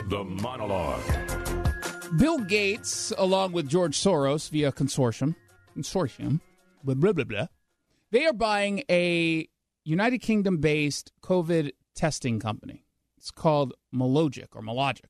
The Monologue. Bill Gates, along with George Soros via consortium, blah, blah, blah, blah, they are buying a United Kingdom-based COVID testing company. It's called Mologic.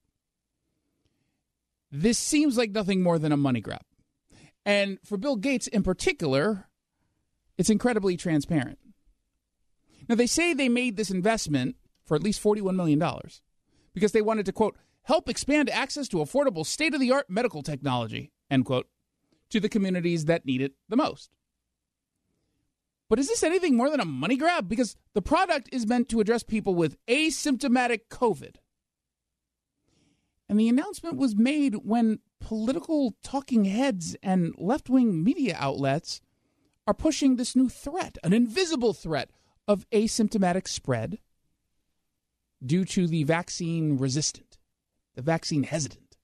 This seems like nothing more than a money grab. And for Bill Gates in particular, it's incredibly transparent. Now, they say they made this investment for at least $41 million because they wanted to, quote, help expand access to affordable state-of-the-art medical technology, end quote, to the communities that need it the most. But is this anything more than a money grab? Because the product is meant to address people with asymptomatic COVID. And the announcement was made when political talking heads and left-wing media outlets are pushing this new threat, an invisible threat of asymptomatic spread due to the vaccine resistant, the vaccine hesitant.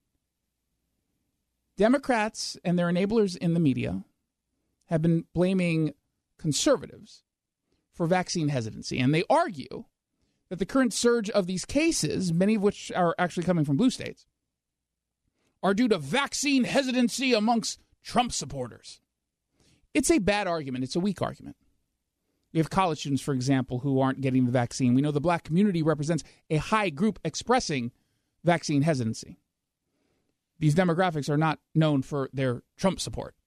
Democrats and their enablers in the media have been blaming conservatives for vaccine hesitancy, and they argue that the current surge of these cases, many of which are actually coming from blue states, are due to vaccine hesitancy amongst Trump supporters. It's a bad argument. It's a weak argument. We have college students, for example, who aren't getting the vaccine. We know the black community represents a high group expressing vaccine hesitancy. These demographics are not known for their Trump support.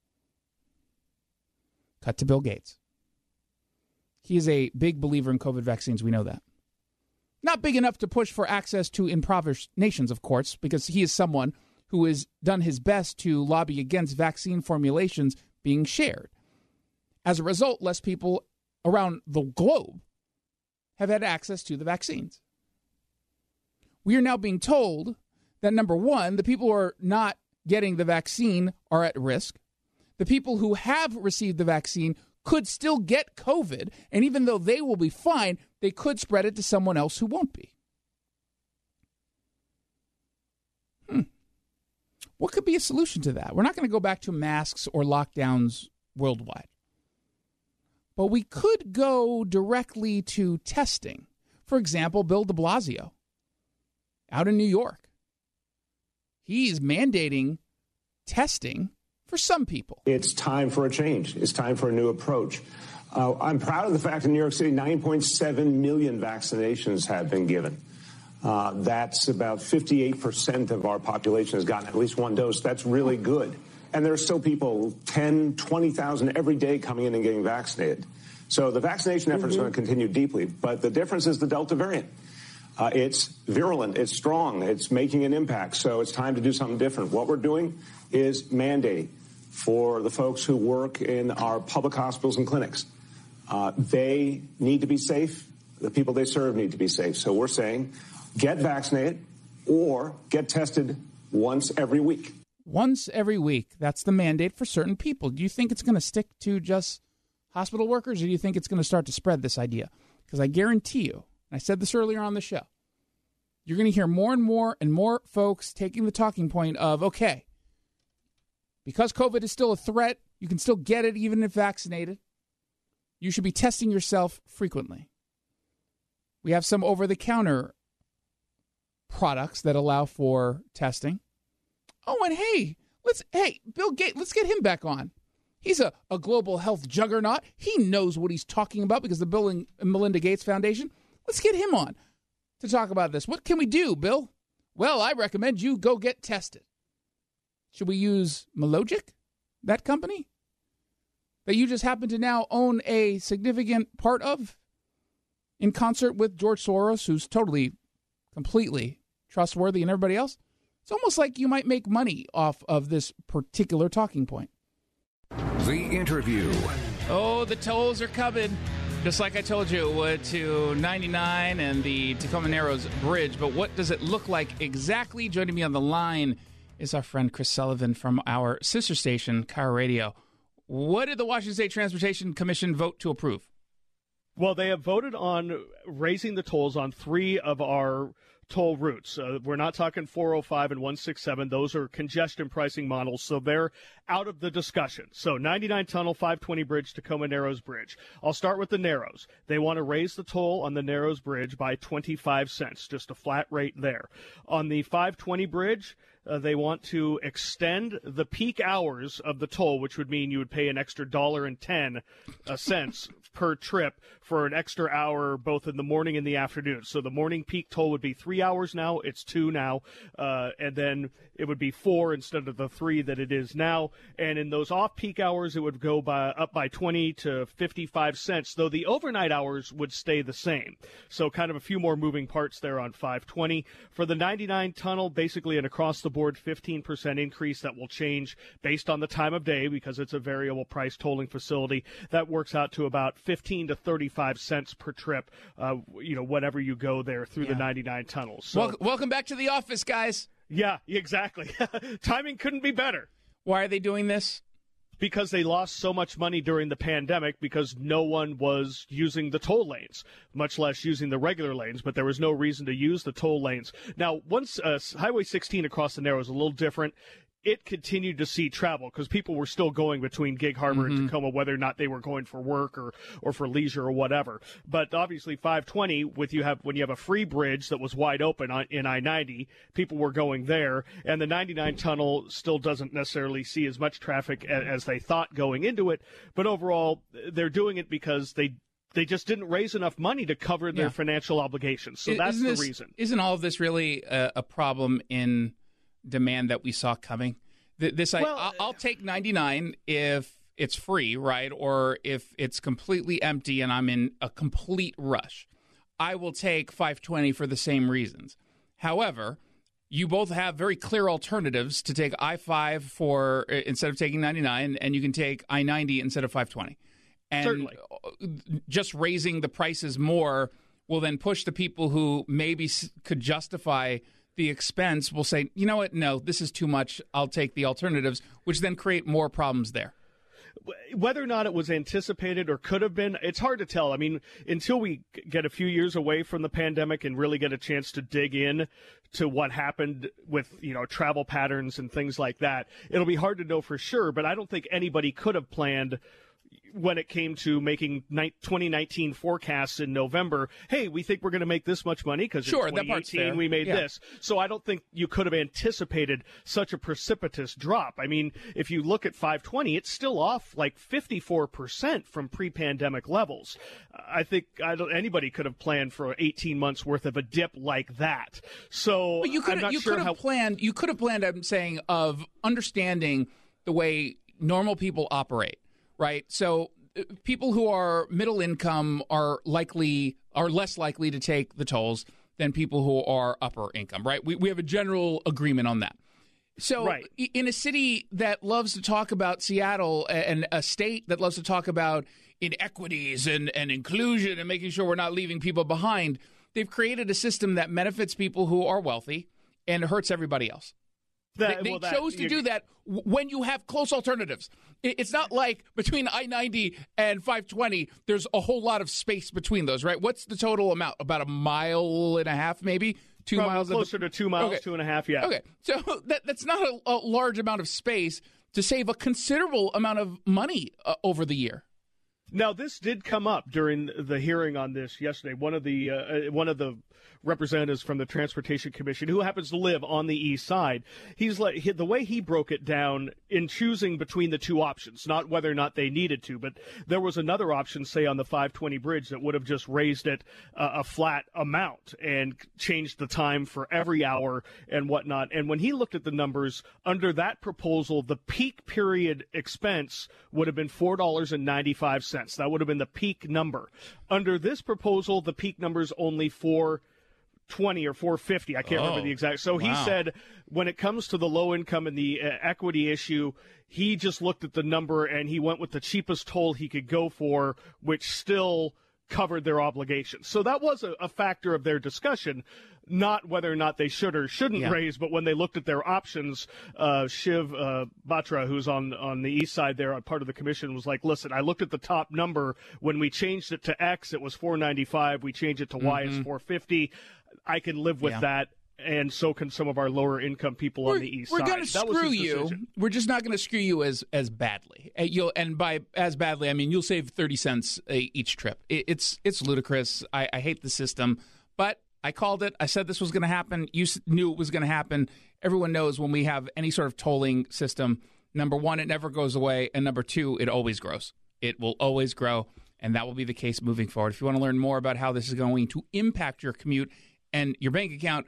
Cut to Bill Gates. He is a big believer in COVID vaccines. We know that. Not big enough to push for access to impoverished nations, of course, because he is someone who has done his best to lobby against vaccine formulations being shared. As a result, less people around the globe have had access to the vaccines. We are now being told that, number one, the people who are not getting the vaccine are at risk. The people who have received the vaccine could still get COVID, and even though they will be fine, they could spread it to someone else who won't be. What could be a solution to that? We're not going to go back to masks or lockdowns worldwide. But we could go directly to testing. For example, Bill de Blasio out in New York. He's mandating testing for some people. It's time for a change. It's time for a new approach. I'm proud of the fact in New York City, 9.7 million vaccinations have been given. That's about 58% of our population has gotten at least one dose. That's really good. And there are still people, 10, 20,000 every day coming in and getting vaccinated. So the vaccination effort is going to continue deeply. But the difference is the Delta variant. It's virulent. It's strong. It's making an impact. So it's time to do something different. What we're doing is mandating for the folks who work in our public hospitals and clinics. They need to be safe. The people they serve need to be safe. So we're saying get vaccinated or get tested once every week. Once every week. That's the mandate for certain people. Do you think it's going to stick to just hospital workers, or do you think it's going to start to spread this idea? Because I guarantee you, and I said this earlier on the show, you're going to hear more and more folks taking the talking point of, okay, because COVID is still a threat, you can still get it even if vaccinated. You should be testing yourself frequently. We have some over-the-counter products that allow for testing. Oh, and hey, Bill Gates, let's get him back on. He's a global health juggernaut. He knows what he's talking about because the Bill and Melinda Gates Foundation. Let's get him on to talk about this. What can we do, Bill? Well, I recommend you go get tested. Should we use Mologic, that company, that you just happen to now own a significant part of, in concert with George Soros, who's totally, completely trustworthy, and everybody else? It's almost like you might make money off of this particular talking point. The Interview. Oh, the tolls are coming. Just like I told you it would to 99 and the Tacoma Narrows Bridge. But what does it look like exactly? Joining me on the line is our friend Chris Sullivan from our sister station, KIRO Radio. What did the Washington State Transportation Commission vote to approve? Well, they have voted on raising the tolls on 3 of our toll routes. We're not talking 405 and 167. Those are congestion pricing models, so they're out of the discussion. So 99 Tunnel, 520 Bridge, Tacoma Narrows Bridge. I'll start with the Narrows. They want to raise the toll on the Narrows Bridge by 25 cents, just a flat rate there. On the 520 Bridge, they want to extend the peak hours of the toll, which would mean you would pay an extra $1.10 per trip for an extra hour both in the morning and the afternoon. So the morning peak toll would be 3 hours now. It's 2 now. And then it would be 4 instead of the 3 that it is now. And in those off-peak hours, it would go up by 20 to 55 cents, though the overnight hours would stay the same. So kind of a few more moving parts there on 520. For the 99 Tunnel, basically an across-the-board 15% increase that will change based on the time of day because it's a variable price tolling facility. That works out to about 15 to 35 cents per trip, whenever you go there through the 99 Tunnels. So, welcome back to the office, guys. Yeah, exactly. Timing couldn't be better. Why are they doing this? Because they lost so much money during the pandemic because no one was using the toll lanes, much less using the regular lanes, but there was no reason to use the toll lanes. Now, once Highway 16 across the Narrows is a little different, it continued to see travel because people were still going between Gig Harbor and Tacoma, whether or not they were going for work or for leisure or whatever. But obviously 520, when you have a free bridge that was wide open in I-90, people were going there, and the 99 Tunnel still doesn't necessarily see as much traffic as they thought going into it. But overall, they're doing it because they just didn't raise enough money to cover their financial obligations. So that's the reason. Isn't all of this really a problem in demand that we saw coming? I'll take 99 if it's free, right? Or if it's completely empty and I'm in a complete rush. I will take 520 for the same reasons. However, you both have very clear alternatives to take I-5 instead of taking 99, and you can take I-90 instead of 520. And certainly, just raising the prices more will then push the people who maybe could justify the expense will say, you know what, no, this is too much. I'll take the alternatives, which then create more problems there. Whether or not it was anticipated or could have been, it's hard to tell. I mean, until we get a few years away from the pandemic and really get a chance to dig in to what happened with, travel patterns and things like that, it'll be hard to know for sure. But I don't think anybody could have planned when it came to making 2019 forecasts in November, hey, we think we're going to make this much money because in 2018 we made this. So I don't think you could have anticipated such a precipitous drop. I mean, if you look at 520, it's still off like 54% from pre-pandemic levels. I think anybody could have planned for 18 months worth of a dip like that. So you could have planned, I'm saying, of understanding the way normal people operate. Right. So people who are middle income are less likely to take the tolls than people who are upper income. Right. We have a general agreement on that. So in a city that loves to talk about Seattle and a state that loves to talk about inequities and inclusion and making sure we're not leaving people behind, they've created a system that benefits people who are wealthy and hurts everybody else. They chose to do that when you have close alternatives. It's not like between I-90 and 520, there's a whole lot of space between those, right? What's the total amount? About 1.5 miles, maybe? 2 miles? Closer to 2 miles, okay. 2.5, yeah. Okay, so that's not a large amount of space to save a considerable amount of money over the year. Now, this did come up during the hearing on this yesterday. One of the representatives from the Transportation Commission, who happens to live on the east side, the way he broke it down in choosing between the two options, not whether or not they needed to, but there was another option, say on the 520 bridge, that would have just raised it a flat amount and changed the time for every hour and whatnot. And when he looked at the numbers under that proposal, the peak period expense would have been $4.95. That would have been the peak number. Under this proposal, the peak number is only $4.20 or $4.50. I can't remember the exact. So he said when it comes to the low income and the equity issue, he just looked at the number and he went with the cheapest toll he could go for, which still covered their obligations. So that was a factor of their discussion. not whether or not they should or shouldn't raise, but when they looked at their options, Shiv Batra, who's on the east side there, part of the commission, was like, listen, I looked at the top number. When we changed it to X, it was $495. We changed it to Y, it's $450. I can live with that. And so can some of our lower income people on the east side. We're going to screw you. We're just not going to screw you as badly. And by as badly, I mean you'll save 30 cents each trip. It's ludicrous. I hate the system, but I called it. I said this was going to happen. You knew it was going to happen. Everyone knows when we have any sort of tolling system, number one, it never goes away, and number two, it always grows. It will always grow, and that will be the case moving forward. If you want to learn more about how this is going to impact your commute and your bank account,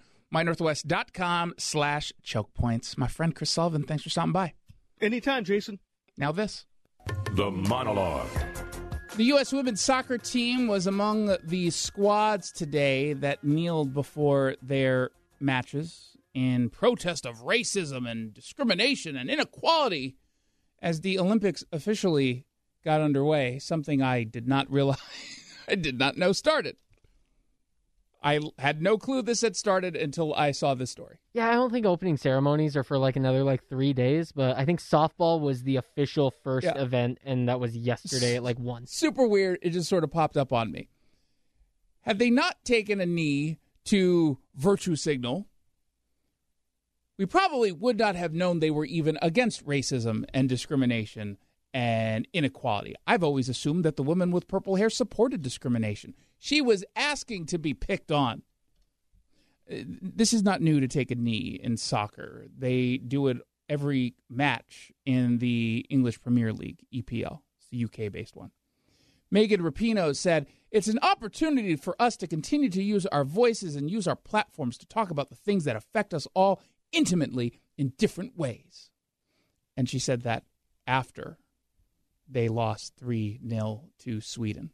mynorthwest.com/chokepoints. My friend Chris Sullivan, thanks for stopping by. Anytime, Jason. Now this. The Monologue. The U.S. women's soccer team was among the squads today that kneeled before their matches in protest of racism and discrimination and inequality as the Olympics officially got underway, something I did not realize, I did not know started. I had no clue this had started until I saw this story. Yeah, I don't think opening ceremonies are for another 3 days, but I think softball was the official first event, and that was yesterday at 1. Super weird. It just sort of popped up on me. Had they not taken a knee to virtue signal, we probably would not have known they were even against racism and discrimination and inequality. I've always assumed that the woman with purple hair supported discrimination. She was asking to be picked on. This is not new to take a knee in soccer. They do it every match in the English Premier League, EPL. It's the UK-based one. Megan Rapinoe said, "It's an opportunity for us to continue to use our voices and use our platforms to talk about the things that affect us all intimately in different ways." And she said that after they lost 3-0 to Sweden.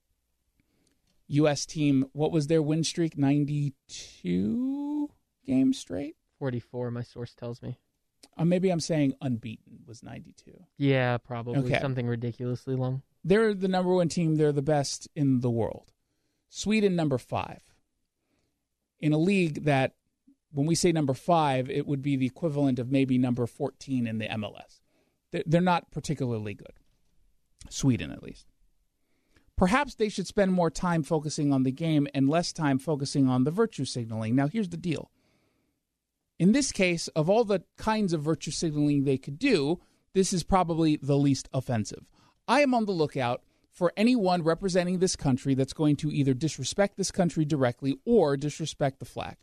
U.S. team, what was their win streak? 92 games straight? 44, my source tells me. Maybe I'm saying unbeaten was 92. Yeah, probably. Okay. Something ridiculously long. They're the number one team. They're the best in the world. Sweden, number 5. In a league that, when we say number 5, it would be the equivalent of maybe number 14 in the MLS. They're not particularly good. Sweden, at least. Perhaps they should spend more time focusing on the game and less time focusing on the virtue signaling. Now, here's the deal. In this case, of all the kinds of virtue signaling they could do, this is probably the least offensive. I am on the lookout for anyone representing this country that's going to either disrespect this country directly or disrespect the flag.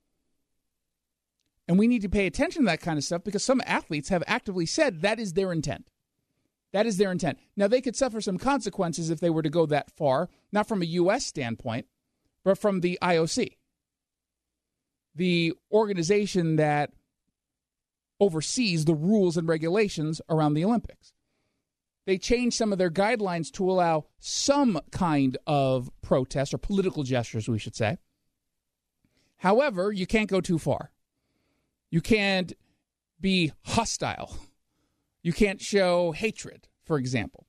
And we need to pay attention to that kind of stuff because some athletes have actively said that is their intent. That is their intent. Now, they could suffer some consequences if they were to go that far, not from a U.S. standpoint, but from the IOC, the organization that oversees the rules and regulations around the Olympics. They changed some of their guidelines to allow some kind of protest or political gestures, we should say. However, you can't go too far. You can't be hostile. You can't show hatred, for example.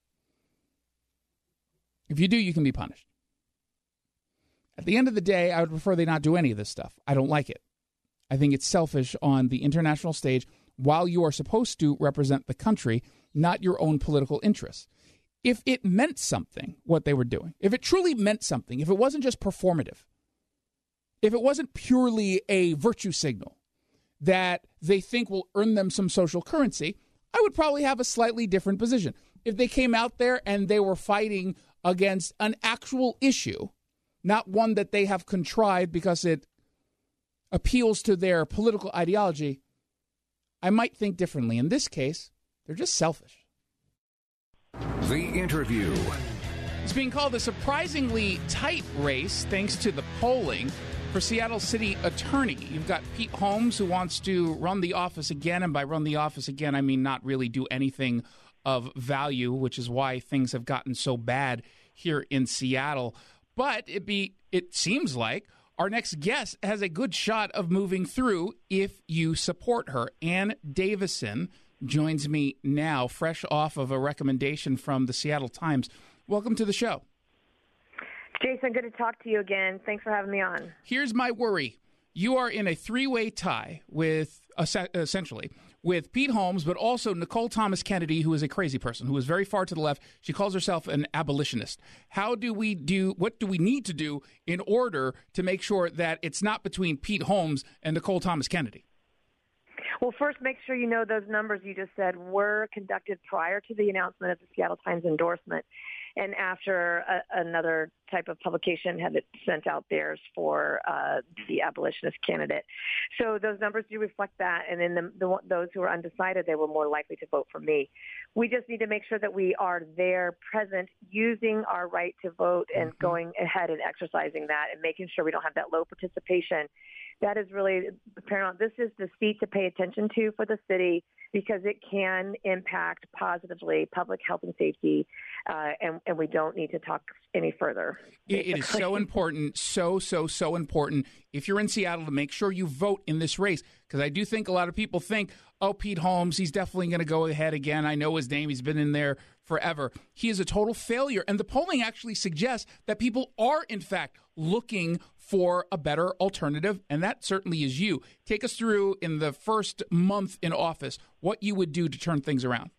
If you do, you can be punished. At the end of the day, I would prefer they not do any of this stuff. I don't like it. I think it's selfish on the international stage while you are supposed to represent the country, not your own political interests. If it meant something, what they were doing, if it truly meant something, if it wasn't just performative, if it wasn't purely a virtue signal that they think will earn them some social currency, I would probably have a slightly different position. If they came out there and they were fighting against an actual issue, not one that they have contrived because it appeals to their political ideology, I might think differently. In this case, they're just selfish. The Interview. It's being called a surprisingly tight race thanks to the polling for Seattle City Attorney. You've got Pete Holmes, who wants to run the office again, and by run the office again, I mean not really do anything of value, which is why things have gotten so bad here in Seattle. But it seems like our next guest has a good shot of moving through if you support her. Ann Davison joins me now, fresh off of a recommendation from the Seattle Times. Welcome to the show. Jason, good to talk to you again. Thanks for having me on. Here's my worry. You are in a three-way tie with, essentially, with Pete Holmes, but also Nicole Thomas Kennedy, who is a crazy person, who is very far to the left. She calls herself an abolitionist. What do we need to do in order to make sure that it's not between Pete Holmes and Nicole Thomas Kennedy? Well, first, make sure you know those numbers you just said were conducted prior to the announcement of the Seattle Times endorsement and after another type of publication had sent out theirs for the abolitionist candidate. So those numbers do reflect that, and then those who are undecided, they were more likely to vote for me. We just need to make sure that we are there, present, using our right to vote and going ahead and exercising that and making sure we don't have that low participation. That is really paramount. This is the seat to pay attention to for the city because it can impact positively public health and safety, and we don't need to talk any further. It is so important, so important, if you're in Seattle, to make sure you vote in this race, because I do think a lot of people think, oh, Pete Holmes, he's definitely going to go ahead again. I know his name. He's been in there forever. He is a total failure, and the polling actually suggests that people are, in fact, looking for a better alternative, and that certainly is you. Take us through, in the first month in office, what you would do to turn things around.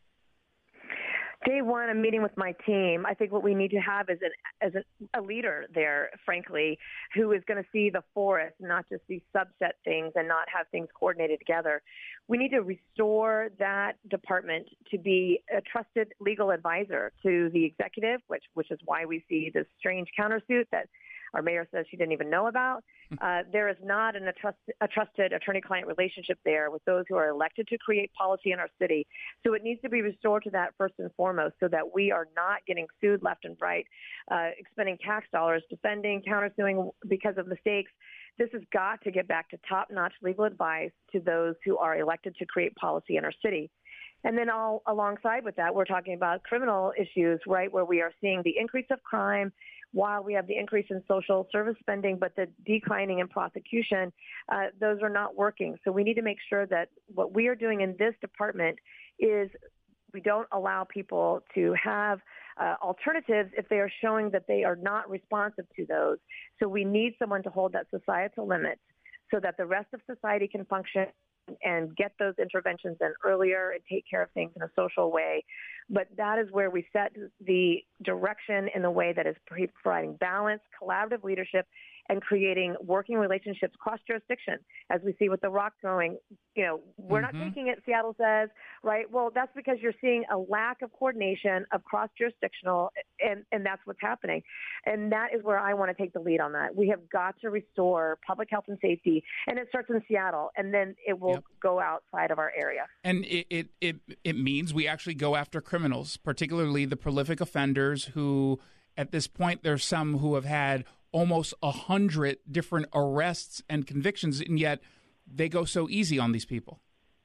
Day one, I'm meeting with my team. I think what we need to have is a leader there, frankly, who is going to see the forest, not just these subset things and not have things coordinated together. We need to restore that department to be a trusted legal advisor to the executive, which is why we see this strange countersuit that our mayor says she didn't even know about. There is not a trusted attorney-client relationship there with those who are elected to create policy in our city. So it needs to be restored to that first and foremost so that we are not getting sued left and right, expending tax dollars, defending, countersuing because of mistakes. This has got to get back to top-notch legal advice to those who are elected to create policy in our city. And then all alongside with that, we're talking about criminal issues, right, where we are seeing the increase of crime while we have the increase in social service spending, but the declining in prosecution. Those are not working. So we need to make sure that what we are doing in this department is we don't allow people to have alternatives if they are showing that they are not responsive to those. So we need someone to hold that societal limit so that the rest of society can function and get those interventions in earlier and take care of things in a social way. But that is where we set the direction in the way that is providing balance, collaborative leadership, and creating working relationships cross jurisdiction, as we see with the rock throwing. You know, we're not taking it, Seattle says, right? Well, that's because you're seeing a lack of coordination of cross jurisdictional, and that's what's happening. And that is where I want to take the lead on that. We have got to restore public health and safety, and it starts in Seattle, and then it will go outside of our area. And it means we actually go after criminals, particularly the prolific offenders who, at this point, there's some who have had almost 100 different arrests and convictions, and yet they go so easy on these people.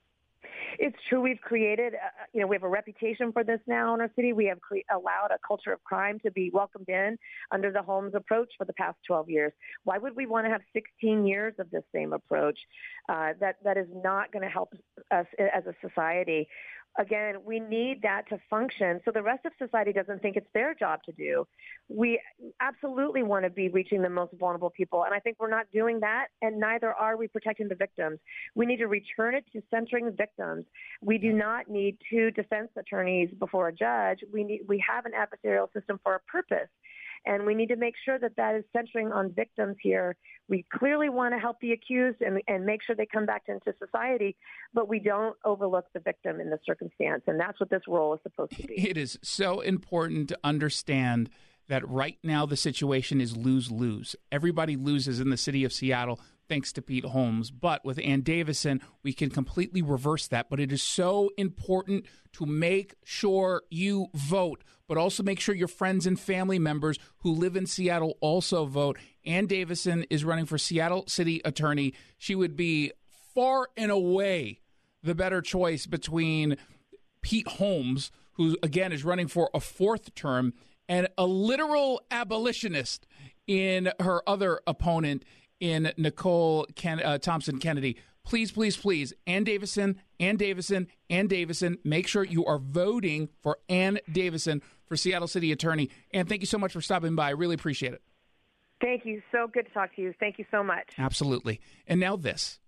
It's true. We've created, we have a reputation for this now in our city. We have allowed a culture of crime to be welcomed in under the Holmes approach for the past 12 years. Why would we want to have 16 years of this same approach? That is not going to help us as a society. Again, we need that to function so the rest of society doesn't think it's their job to do. We absolutely want to be reaching the most vulnerable people, and I think we're not doing that, and neither are we protecting the victims. We need to return it to centering the victims. We do not need two defense attorneys before a judge. We have an adversarial system for a purpose. And we need to make sure that that is centering on victims here. We clearly want to help the accused and make sure they come back into society, but we don't overlook the victim in the circumstance. And that's what this role is supposed to be. It is so important to understand that right now the situation is lose-lose. Everybody loses in the city of Seattle thanks to Pete Holmes. But with Ann Davison, we can completely reverse that. But it is so important to make sure you vote, but also make sure your friends and family members who live in Seattle also vote. Ann Davison is running for Seattle City Attorney. She would be far and away the better choice between Pete Holmes, who, again, is running for a fourth term, and a literal abolitionist in her other opponent, in Nicole Thompson Kennedy. Please, please, please, Ann Davison, Ann Davison, Ann Davison. Make sure you are voting for Ann Davison for Seattle City Attorney. And thank you so much for stopping by. I really appreciate it. Thank you. So good to talk to you. Thank you so much. Absolutely. And now this.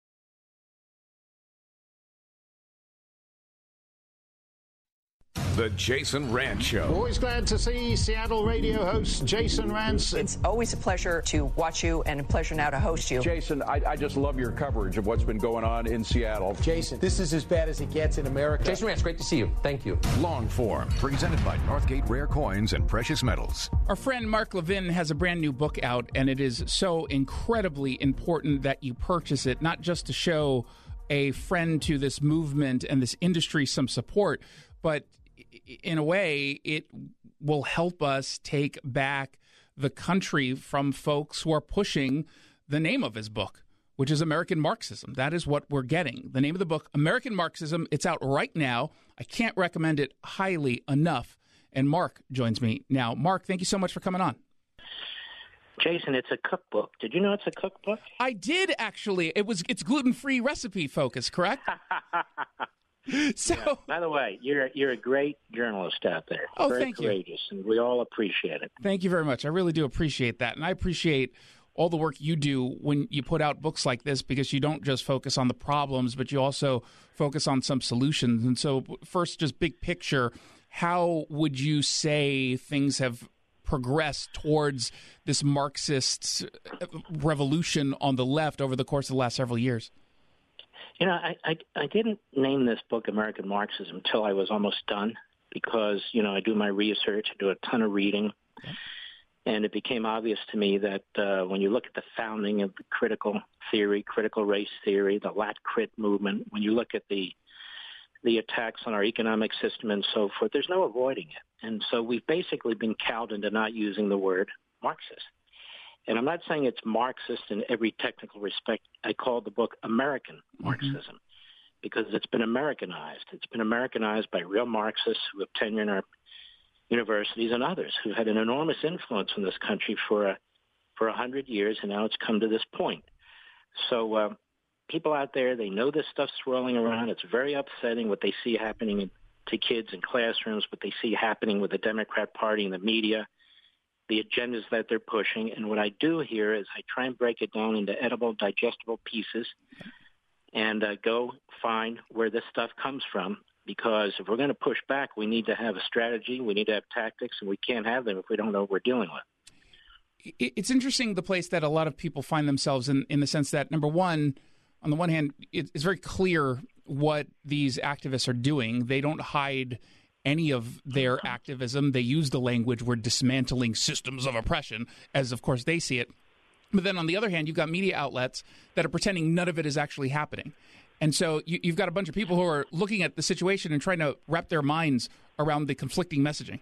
The Jason Rantz Show. Always glad to see Seattle radio host Jason Rantz. It's always a pleasure to watch you and a pleasure now to host you. Jason, I just love your coverage of what's been going on in Seattle. Jason, this is as bad as it gets in America. Jason Rantz, great to see you. Thank you. Long form, presented by Northgate Rare Coins and Precious Metals. Our friend Mark Levin has a brand new book out, and it is so incredibly important that you purchase it, not just to show a friend to this movement and this industry some support, but in a way, it will help us take back the country from folks who are pushing the name of his book, which is American Marxism. That is what we're getting. The name of the book, American Marxism. It's out right now. I can't recommend it highly enough. And Mark joins me now. Mark, thank you so much for coming on. Jason, it's a cookbook. Did you know it's a cookbook? I did, actually. It's gluten-free recipe focus, correct? So, yeah. By the way, you're a great journalist out there. Oh, very thank courageous, and we all appreciate it. Thank you very much. I really do appreciate that, and I appreciate all the work you do when you put out books like this, because you don't just focus on the problems, but you also focus on some solutions. And so, first, just big picture, how would you say things have progressed towards this Marxist revolution on the left over the course of the last several years? You know, I didn't name this book American Marxism until I was almost done because, you know, I do my research, I do a ton of reading, and it became obvious to me that when you look at the founding of the critical theory, critical race theory, the Lat-Crit movement, when you look at the attacks on our economic system and so forth, there's no avoiding it. And so we've basically been cowed into not using the word Marxist. And I'm not saying it's Marxist in every technical respect. I call the book American Marxism because it's been Americanized. It's been Americanized by real Marxists who have tenure in our universities and others who had an enormous influence in this country for 100 years, and now it's come to this point. So people out there, they know this stuff's swirling around. It's very upsetting what they see happening to kids in classrooms, what they see happening with the Democrat Party and the media, the agendas that they're pushing. And what I do here is I try and break it down into edible, digestible pieces and go find where this stuff comes from. Because if we're going to push back, we need to have a strategy, we need to have tactics, and we can't have them if we don't know what we're dealing with. It's interesting the place that a lot of people find themselves in the sense that, number one, on the one hand, it's very clear what these activists are doing. They don't hide any of their activism. They use the language, we're dismantling systems of oppression, as of course they see it. But then on the other hand, you've got media outlets that are pretending none of it is actually happening. And so you've got a bunch of people who are looking at the situation and trying to wrap their minds around the conflicting messaging.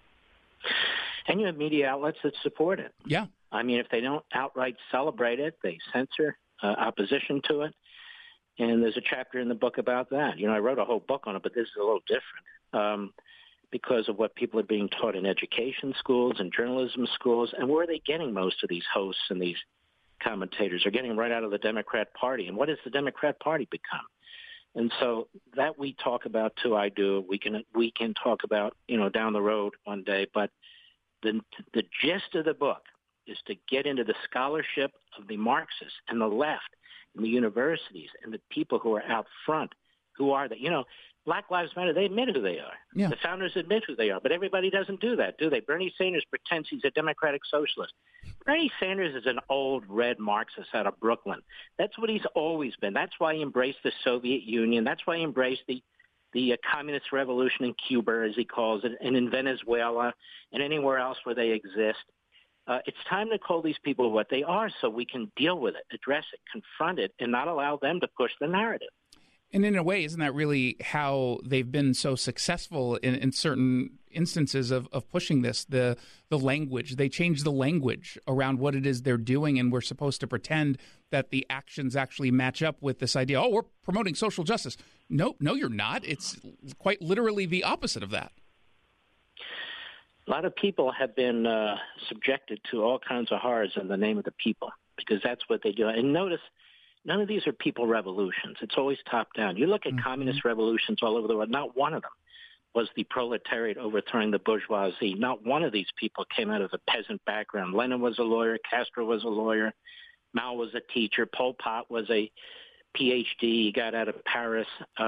And you have media outlets that support it. Yeah. I mean, if they don't outright celebrate it, they censor opposition to it. And there's a chapter in the book about that. You know, I wrote a whole book on it, but this is a little different because of what people are being taught in education schools and journalism schools. And where are they getting most of these hosts and these commentators? Are getting right out of the Democrat Party. And what has the Democrat Party become? And so that we talk about, too, I do. We can talk about, you know, down the road one day. But the gist of the book is to get into the scholarship of the Marxists and the left and the universities and the people who are out front. Who are they? You know, Black Lives Matter, they admit who they are. Yeah. The founders admit who they are. But everybody doesn't do that, do they? Bernie Sanders pretends he's a democratic socialist. Bernie Sanders is an old red Marxist out of Brooklyn. That's what he's always been. That's why he embraced the Soviet Union. That's why he embraced the communist revolution in Cuba, as he calls it, and in Venezuela and anywhere else where they exist. It's time to call these people what they are so we can deal with it, address it, confront it, and not allow them to push the narrative. And in a way, isn't that really how they've been so successful in certain instances of pushing this, the language? They change the language around what it is they're doing, and we're supposed to pretend that the actions actually match up with this idea, oh, we're promoting social justice. No, you're not. It's quite literally the opposite of that. A lot of people have been subjected to all kinds of horrors in the name of the people because that's what they do. And notice, none of these are people revolutions. It's always top down. You look at communist revolutions all over the world, not one of them was the proletariat overthrowing the bourgeoisie. Not one of these people came out of a peasant background. Lenin was a lawyer. Castro was a lawyer. Mao was a teacher. Pol Pot was a PhD. He got out of Paris.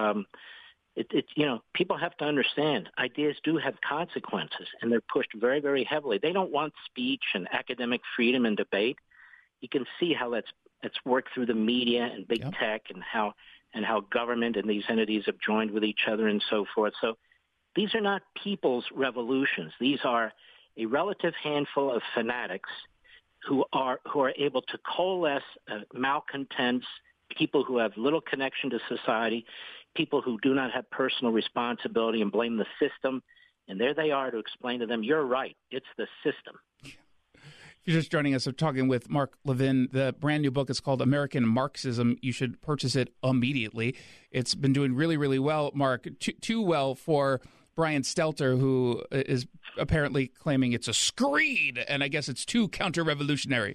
People have to understand ideas do have consequences, and they're pushed very, very heavily. They don't want speech and academic freedom and debate. You can see how that's worked through the media and big tech, and how government and these entities have joined with each other and so forth. So these are not people's revolutions. These are a relative handful of fanatics who are able to coalesce malcontents, people who have little connection to society, people who do not have personal responsibility and blame the system. And there they are to explain to them, you're right, it's the system. If you're just joining us, I'm talking with Mark Levin. The brand new book is called American Marxism. You should purchase it immediately. It's been doing really, really well, Mark, too well for Brian Stelter, who is apparently claiming it's a screed, and I guess it's too counter-revolutionary.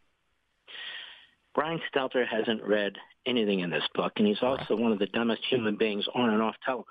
Brian Stelter hasn't read anything in this book, and he's also one of the dumbest human beings on and off television.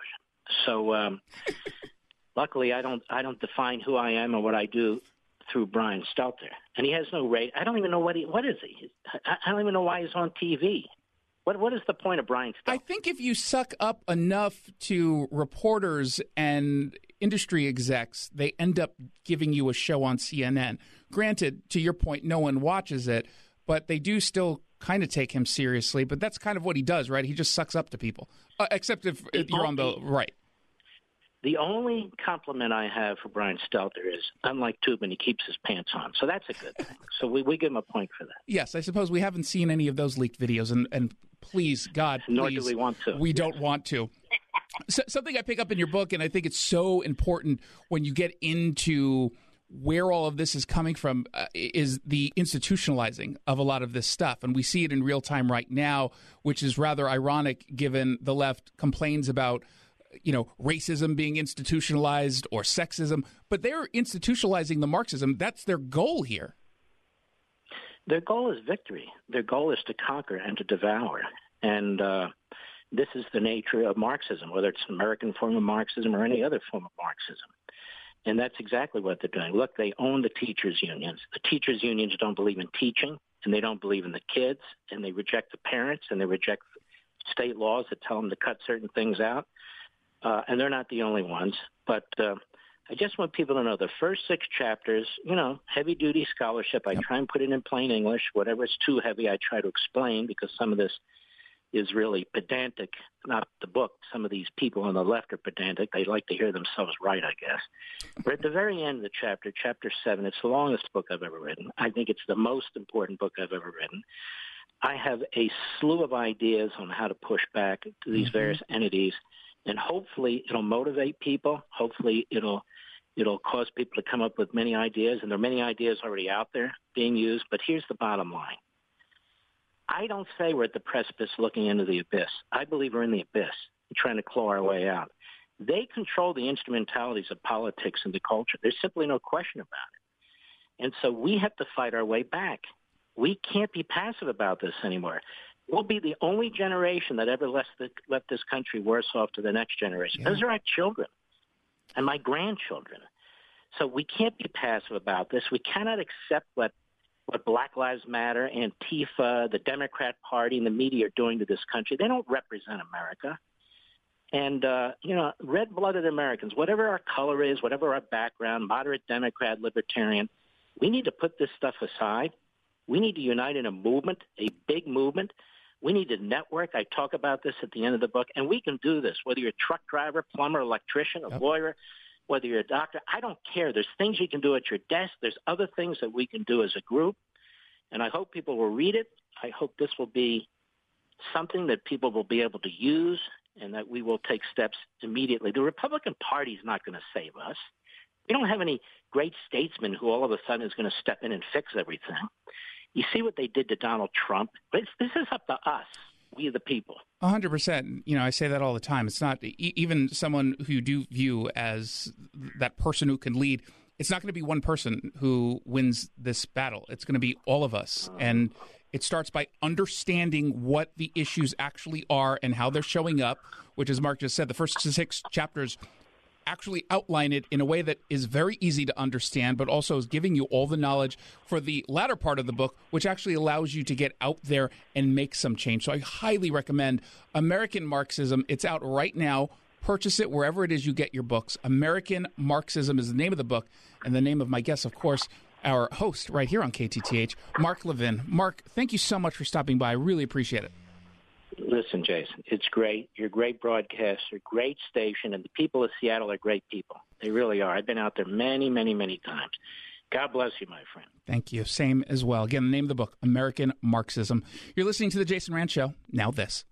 So luckily, I don't define who I am or what I do through Brian Stelter, and he has no rate. I don't even know what is he. I don't even know why he's on TV. What is the point of Brian Stelter? I think if you suck up enough to reporters and industry execs, they end up giving you a show on CNN. Granted, to your point, no one watches it, but they do still kind of take him seriously. But that's kind of what he does, right? He just sucks up to people, except if you're on the right. The only compliment I have for Brian Stelter is, unlike Tubman, he keeps his pants on. So that's a good thing. So we give him a point for that. Yes, I suppose we haven't seen any of those leaked videos, and please, God, nor please, do we want to. We don't want to. So, something I pick up in your book, and I think it's so important when you get into where all of this is coming from, is the institutionalizing of a lot of this stuff. And we see it in real time right now, which is rather ironic given the left complains about racism being institutionalized or sexism, but they're institutionalizing the Marxism. That's their goal here. Their goal is victory. Their goal is to conquer and to devour. And this is the nature of Marxism, whether it's an American form of Marxism or any other form of Marxism. And that's exactly what they're doing. Look, they own the teachers' unions. The teachers' unions don't believe in teaching, and they don't believe in the kids, and they reject the parents, and they reject state laws that tell them to cut certain things out. And they're not the only ones. But I just want people to know the first 6 chapters, heavy-duty scholarship. I try and put it in plain English. Whatever is too heavy, I try to explain, because some of this is really pedantic. Not the book. Some of these people on the left are pedantic. They like to hear themselves right, I guess. But at the very end of the chapter, chapter 7, it's the longest book I've ever written. I think it's the most important book I've ever written. I have a slew of ideas on how to push back to these various entities. And hopefully it'll motivate people. Hopefully it'll cause people to come up with many ideas. And there are many ideas already out there being used. But here's the bottom line. I don't say we're at the precipice looking into the abyss. I believe we're in the abyss and trying to claw our way out. They control the instrumentalities of politics and the culture. There's simply no question about it. And so we have to fight our way back. We can't be passive about this anymore. We'll be the only generation that ever left this country worse off to the next generation. Those are our children and my grandchildren. So we can't be passive about this. We cannot accept what Black Lives Matter, Antifa, the Democrat Party, and the media are doing to this country. They don't represent America. And, red-blooded Americans, whatever our color is, whatever our background, moderate Democrat, libertarian, we need to put this stuff aside. We need to unite in a movement, a big movement. We need to network. I talk about this at the end of the book, and we can do this, whether you're a truck driver, plumber, electrician, a lawyer, whether you're a doctor. I don't care. There's things you can do at your desk. There's other things that we can do as a group, and I hope people will read it. I hope this will be something that people will be able to use and that we will take steps immediately. The Republican Party is not going to save us. We don't have any great statesman who all of a sudden is going to step in and fix everything. You see what they did to Donald Trump. This is up to us, we the people. 100%. I say that all the time. It's not even someone who you do view as that person who can lead. It's not going to be one person who wins this battle. It's going to be all of us. And it starts by understanding what the issues actually are and how they're showing up, which, as Mark just said, the first 6 chapters actually outline it in a way that is very easy to understand, but also is giving you all the knowledge for the latter part of the book, which actually allows you to get out there and make some change. So I highly recommend American Marxism. It's out right now. Purchase it wherever it is you get your books. American Marxism is the name of the book, and the name of my guest, of course, our host right here on KTTH, Mark Levin. Mark, thank you so much for stopping by. I really appreciate it. Listen, Jason, it's great. You're a great broadcaster, great station, and the people of Seattle are great people. They really are. I've been out there many, many, many times. God bless you, my friend. Thank you. Same as well. Again, the name of the book, American Marxism. You're listening to The Jason Rantz Show. Now this.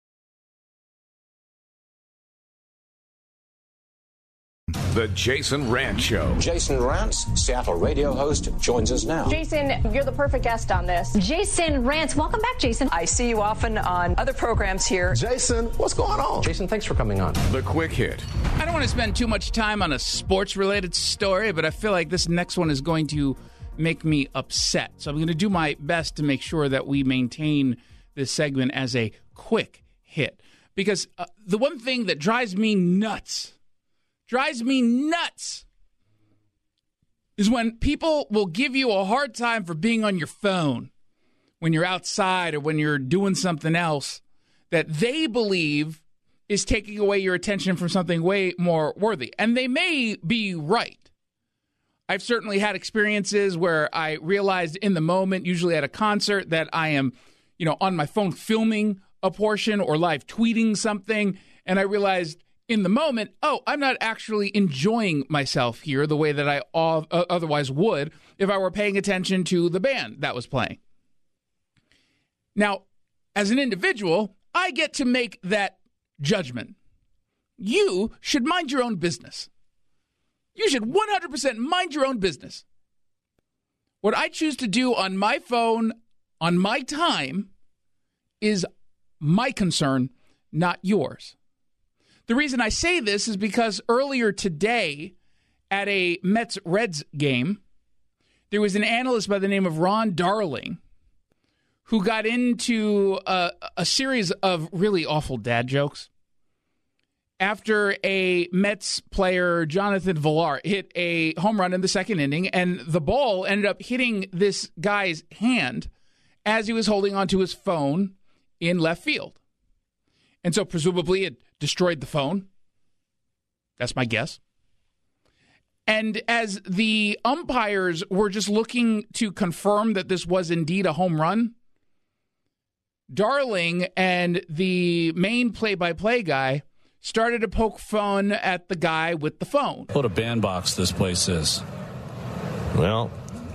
The Jason Rantz Show. Jason Rantz, Seattle radio host, joins us now. Jason, you're the perfect guest on this. Jason Rantz, welcome back, Jason. I see you often on other programs here. Jason, what's going on? Jason, thanks for coming on. The Quick Hit. I don't want to spend too much time on a sports-related story, but I feel like this next one is going to make me upset. So I'm going to do my best to make sure that we maintain this segment as a quick hit. Because the one thing that drives me nuts is when people will give you a hard time for being on your phone when you're outside or when you're doing something else that they believe is taking away your attention from something way more worthy. And they may be right. I've certainly had experiences where I realized in the moment, usually at a concert, that I am, on my phone filming a portion or live tweeting something, and I realized in the moment, I'm not actually enjoying myself here the way that I otherwise would if I were paying attention to the band that was playing. Now, as an individual, I get to make that judgment. You should mind your own business. You should 100% mind your own business. What I choose to do on my phone, on my time, is my concern, not yours. The reason I say this is because earlier today at a Mets-Reds game, there was an analyst by the name of Ron Darling who got into a series of really awful dad jokes after a Mets player, Jonathan Villar, hit a home run in the second inning, and the ball ended up hitting this guy's hand as he was holding onto his phone in left field. And so presumably it destroyed the phone. That's my guess. And as the umpires were just looking to confirm that this was indeed a home run, Darling and the main play-by-play guy started to poke fun at the guy with the phone. What a bandbox this place is. Well,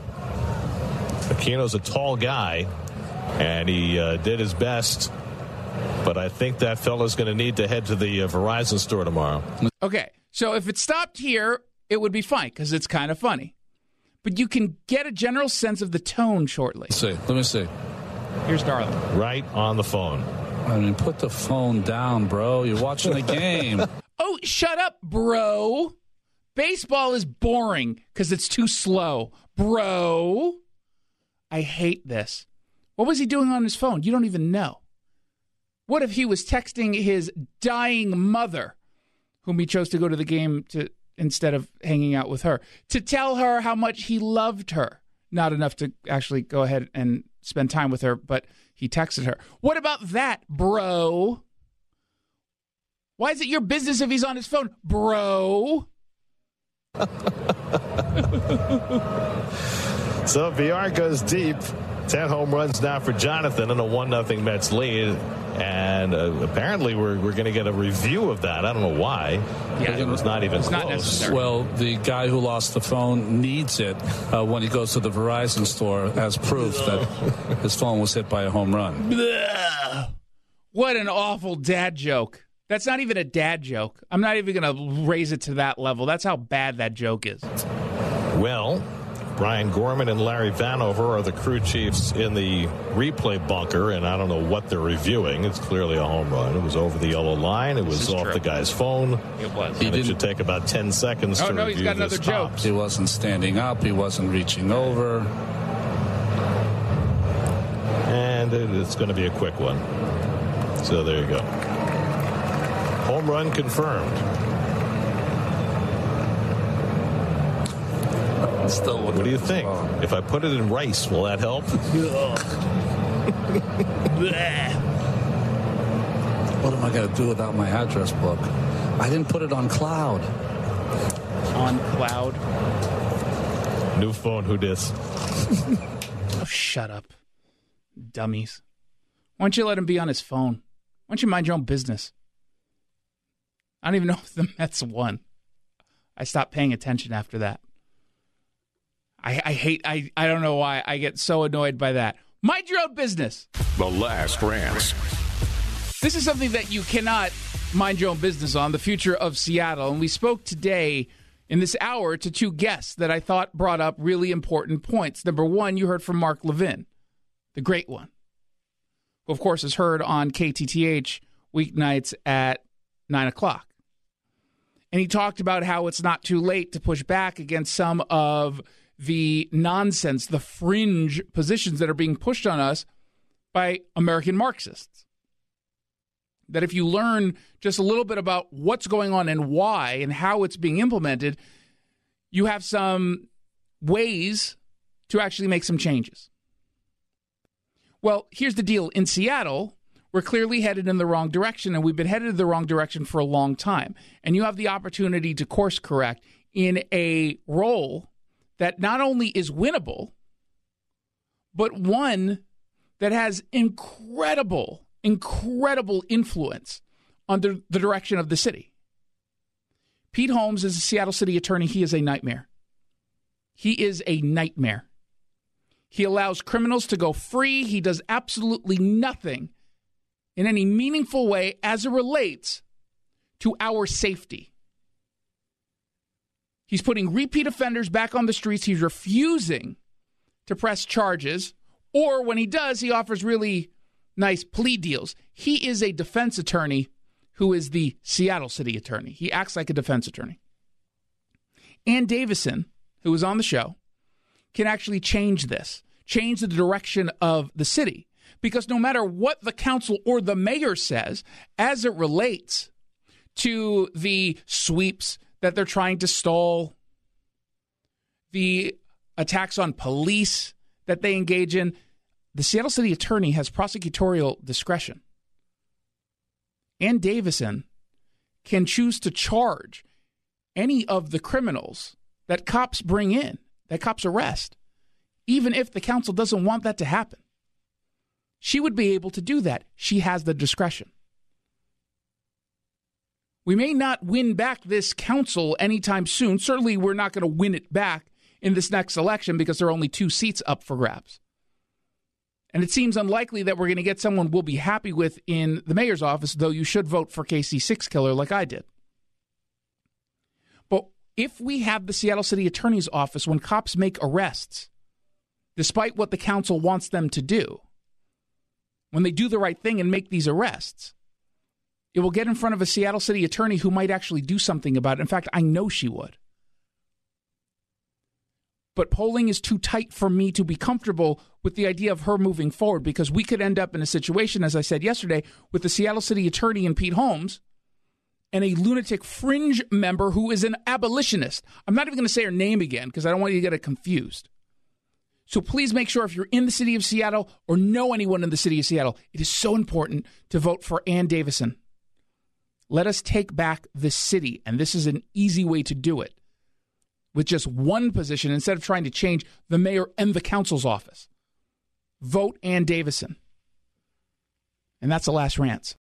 Aquino's a tall guy, and he did his best. But I think that fella's going to need to head to the Verizon store tomorrow. Okay, so if it stopped here, it would be fine because it's kind of funny. But you can get a general sense of the tone shortly. Let me see. Here's Darling. Right on the phone. I mean, put the phone down, bro. You're watching the game. Oh, shut up, bro. Baseball is boring because it's too slow. Bro. I hate this. What was he doing on his phone? You don't even know. What if he was texting his dying mother, whom he chose to go to the game to instead of hanging out with her, to tell her how much he loved her? Not enough to actually go ahead and spend time with her, but he texted her. What about that, bro? Why is it your business if he's on his phone, bro? So VR goes deep. 10 home runs now for Jonathan and a 1-0 Mets lead. And apparently we're going to get a review of that. I don't know why. Yeah, it was not even close. Well, the guy who lost the phone needs it when he goes to the Verizon store as proof that his phone was hit by a home run. Blah. What an awful dad joke. That's not even a dad joke. I'm not even going to raise it to that level. That's how bad that joke is. Well, Brian Gorman and Larry Vanover are the crew chiefs in the replay bunker, and I don't know what they're reviewing. It's clearly a home run. It was over the yellow line. It was off the guy's phone. It was. And it should take about 10 seconds to review he's got another joke. He wasn't standing up. He wasn't reaching over. And it's going to be a quick one. So there you go. Home run confirmed. Still what do you think? If I put it in rice, will that help? What am I going to do without my address book? I didn't put it on cloud. On cloud? New phone, who dis? Oh, shut up. Dummies. Why don't you let him be on his phone? Why don't you mind your own business? I don't even know if the Mets won. I stopped paying attention after that. I don't know why I get so annoyed by that. Mind your own business. The Last Rants. This is something that you cannot mind your own business on, the future of Seattle. And we spoke today in this hour to two guests that I thought brought up really important points. Number one, you heard from Mark Levin, the great one, who, of course, is heard on KTTH weeknights at 9 o'clock. And he talked about how it's not too late to push back against some of the nonsense, the fringe positions that are being pushed on us by American Marxists. That if you learn just a little bit about what's going on and why and how it's being implemented, you have some ways to actually make some changes. Well, here's the deal. In Seattle, we're clearly headed in the wrong direction, and we've been headed in the wrong direction for a long time. And you have the opportunity to course correct in a role that not only is winnable, but one that has incredible influence on the direction of the city. Pete Holmes is a Seattle city attorney. He is a nightmare. He is a nightmare. He allows criminals to go free. He does absolutely nothing in any meaningful way as it relates to our safety. He's putting repeat offenders back on the streets. He's refusing to press charges. Or when he does, he offers really nice plea deals. He is a defense attorney who is the Seattle city attorney. He acts like a defense attorney. Ann Davison, who was on the show, can actually change this, change the direction of the city. Because no matter what the council or the mayor says, as it relates to the sweeps that they're trying to stall, the attacks on police that they engage in, the Seattle city attorney has prosecutorial discretion. Ann Davison can choose to charge any of the criminals that cops bring in, that cops arrest, even if the council doesn't want that to happen. She would be able to do that. She has the discretion. We may not win back this council anytime soon. Certainly, we're not going to win it back in this next election because there are only 2 seats up for grabs. And it seems unlikely that we're going to get someone we'll be happy with in the mayor's office, though you should vote for Casey Sixkiller like I did. But if we have the Seattle City Attorney's Office, when cops make arrests, despite what the council wants them to do, when they do the right thing and make these arrests, it will get in front of a Seattle City Attorney who might actually do something about it. In fact, I know she would. But polling is too tight for me to be comfortable with the idea of her moving forward, because we could end up in a situation, as I said yesterday, with the Seattle City Attorney and Pete Holmes and a lunatic fringe member who is an abolitionist. I'm not even going to say her name again because I don't want you to get it confused. So please make sure if you're in the city of Seattle or know anyone in the city of Seattle, it is so important to vote for Ann Davison. Let us take back this city, and this is an easy way to do it. With just one position instead of trying to change the mayor and the council's office. Vote Ann Davison. And that's the last rants.